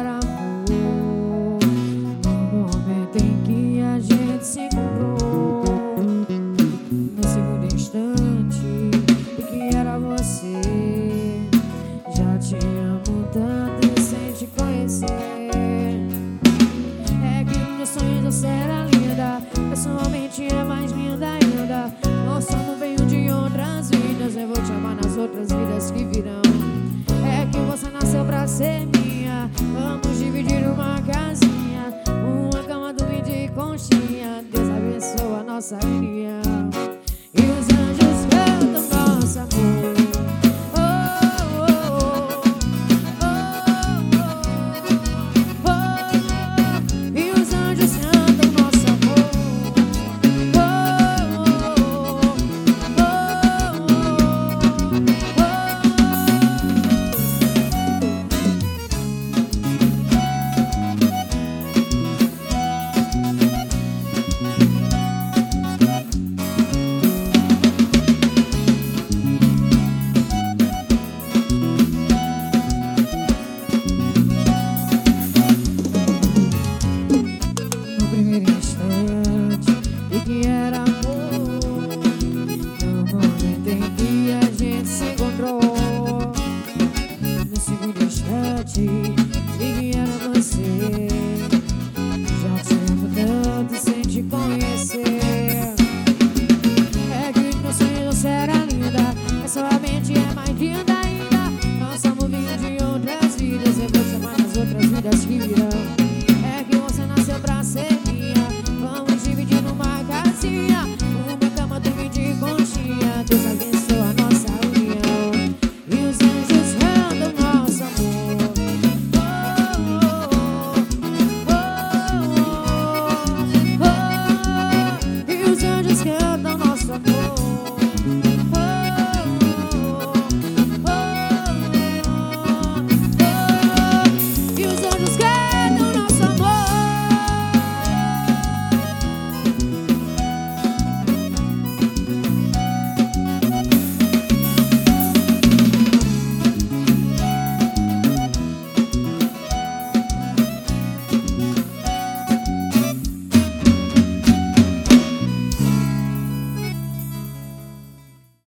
era amor. No momento em que a gente se encontrou, no segundo instante em que era você, já te amo tanto sem te conhecer. É que no meu sonho você era linda, pessoalmente é mais linda ainda. Nosso amor veio de outras vidas, eu vou te amar nas outras vidas que virão. É que você nasceu pra ser minha, vamos dividir uma casinha, uma cama, dormir de conchinha. Deus abençoa a nossa união e os anjos cantam nosso amor. Que era amor, no momento em que a gente se encontrou, no segundo instante em que era você, já te amo tanto sem te conhecer. É que no sonho você era linda, mas sua mente é mais linda ainda. Nosso amor vinha de outras vidas, eu vou te amar nas outras vidas que virão.